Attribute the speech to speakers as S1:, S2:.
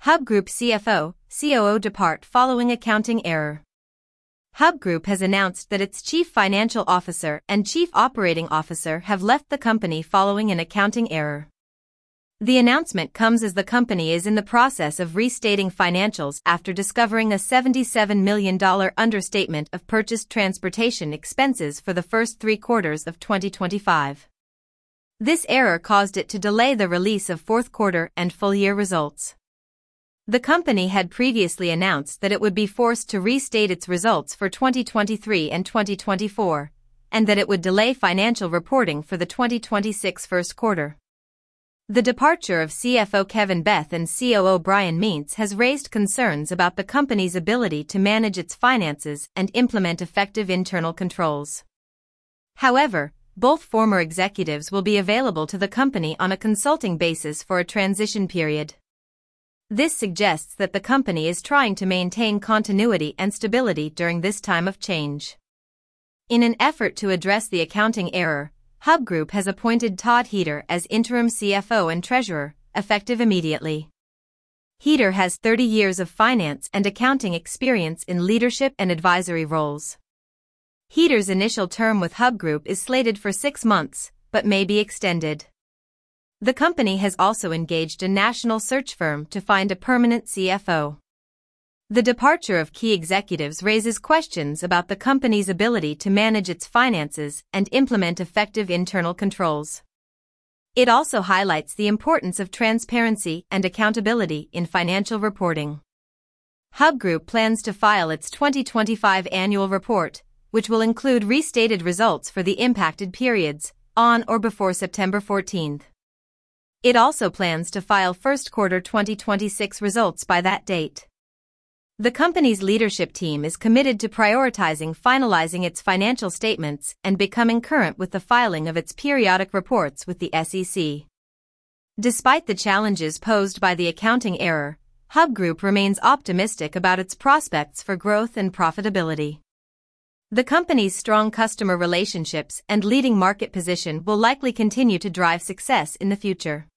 S1: Hub Group CFO, COO depart following accounting error. Hub Group has announced that its Chief Financial Officer and Chief Operating Officer have left the company following an accounting error. The announcement comes as the company is in the process of restating financials after discovering a $77 million understatement of purchased transportation expenses for the first 3 quarters of 2025. This error caused it to delay the release of fourth quarter and full-year results. The company had previously announced that it would be forced to restate its results for 2023 and 2024, and that it would delay financial reporting for the 2026 first quarter. The departure of CFO Kevin Beth and COO Brian Meents has raised concerns about the company's ability to manage its finances and implement effective internal controls. However, both former executives will be available to the company on a consulting basis for a transition period. This suggests that the company is trying to maintain continuity and stability during this time of change. In an effort to address the accounting error, Hub Group has appointed Todd Heater as interim CFO and treasurer, effective immediately. Heater has 30 years of finance and accounting experience in leadership and advisory roles. Heater's initial term with Hub Group is slated for 6 months, but may be extended. The company has also engaged a national search firm to find a permanent CFO. The departure of key executives raises questions about the company's ability to manage its finances and implement effective internal controls. It also highlights the importance of transparency and accountability in financial reporting. Hub Group plans to file its 2025 annual report, which will include restated results for the impacted periods, on or before September 14. It also plans to file first quarter 2026 results by that date. The company's leadership team is committed to finalizing its financial statements and becoming current with the filing of its periodic reports with the SEC. Despite the challenges posed by the accounting error, Hub Group remains optimistic about its prospects for growth and profitability. The company's strong customer relationships and leading market position will likely continue to drive success in the future.